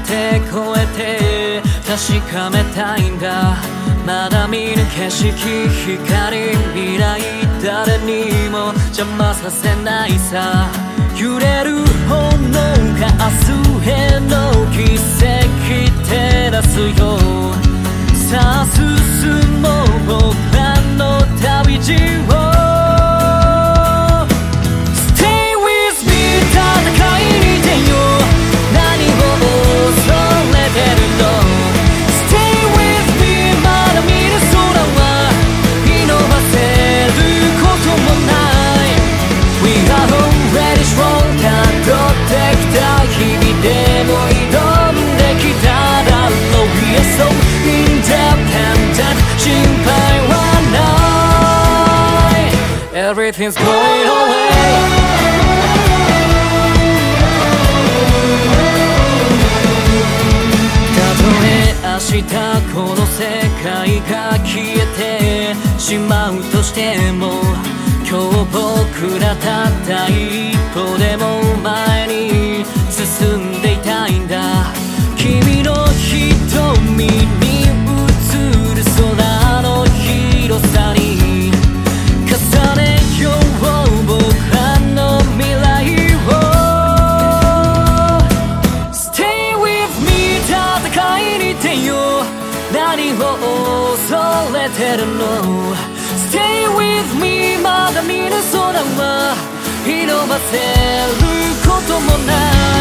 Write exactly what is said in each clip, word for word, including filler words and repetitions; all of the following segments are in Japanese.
て越えて確かめたいんだ。まだ見ぬ景色、光、未来、誰にも邪魔させないさ。揺れる炎が明日への奇跡照らすよ。さあ進もう僕らの旅路を。Stay with me 戦いに出よう。何を恐れてるの。 Stay with me まだ見る空は見逃せることもない。 We are already strong 辿ってきた日々でも挑んできただろう。 We are so independent 心配はない。 Everything's going away。明日この世界が消えてしまうとしても、今日僕らたった一歩でも前に進んでいたいんだ。君の瞳に映る空の広さに重ねよう僕らの未来を。 Stay with me 戦いに出よう。何を恐れてるの。 Stay with me まだ見ぬ空は見逃せることもない。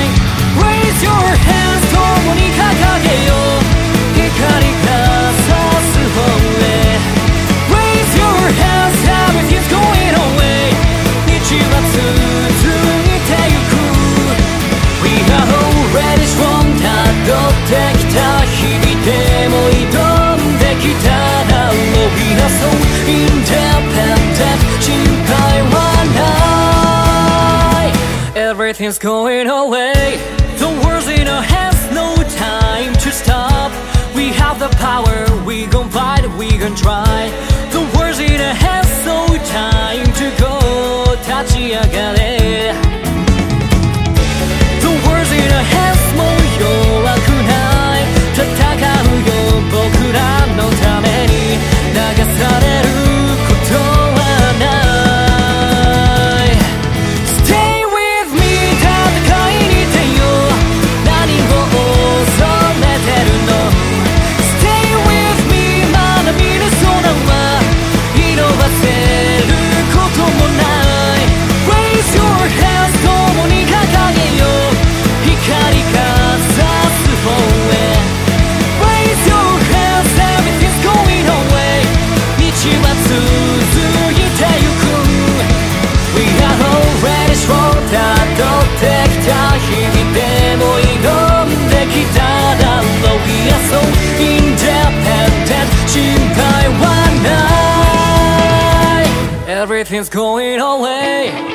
Raise your hands 共に掲げよう。光が差す方へ Raise your hands everything's going away。 道は続いてゆく。 We are already strong 辿ってきた日々でも挑んできただろう。 We are so independent 心配はない。 Everything's going away。 The world's in our hands, no time to stop。 We have the power, we gon' fight, we gon' try。 The world's in our hands, no time to go。 立ち上がれ。 The world's in our hands もう弱くない。戦うよ僕らのために。流されることはない。 Stay with me 戦いに出よう。何を恐れてるの。 Stay with me まだ見ぬ空は見逃せることもない。 Raise your hands 共に掲げよう。光が差す方へ Raise your hands everything's going away。 道は続いてゆく。 We are already strong 辿ってきた日々でも挑んできただろう。 We are so independent 心配はない。 Everything's going away。